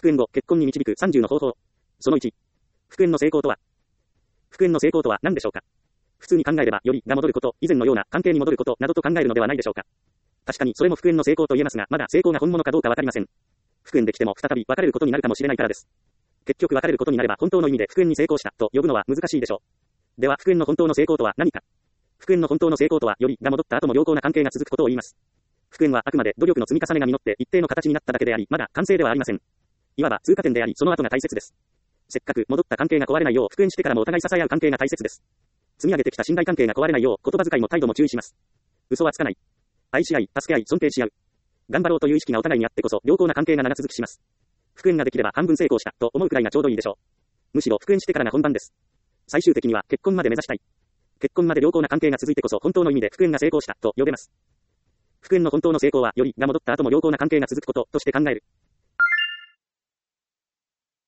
復縁後、結婚に導く30の方法。その1。復縁の成功とは。復縁の成功とは何でしょうか。普通に考えれば、よりが戻ること、以前のような関係に戻ること、などと考えるのではないでしょうか。確かにそれも復縁の成功と言えますが、まだ成功が本物かどうかわかりません。復縁できても再び別れることになるかもしれないからです。結局別れることになれば本当の意味で復縁に成功したと呼ぶのは難しいでしょう。では復縁の本当の成功とは何か。復縁の本当の成功とは、よりが戻った後も良好な関係が続くことを言います。復縁はあくまで努力の積み重ねが実って一定の形になっただけであり、まだ完成ではありません。いわば通過点であり、その後が大切です。せっかく戻った関係が壊れないよう、復縁してからもお互い支え合う関係が大切です。積み上げてきた信頼関係が壊れないよう、言葉遣いも態度も注意します。嘘はつかない。愛し合い、助け合い、尊敬し合う。頑張ろうという意識がお互いにあってこそ、良好な関係が長続きします。復縁ができれば半分成功したと思うくらいがちょうどいいでしょう。むしろ復縁してからが本番です。最終的には結婚まで目指したい。結婚まで良好な関係が続いてこそ本当の意味で復縁が成功したと呼べます。復縁の本当の成功は、よりが戻った後も良好な関係が続くこととして考える。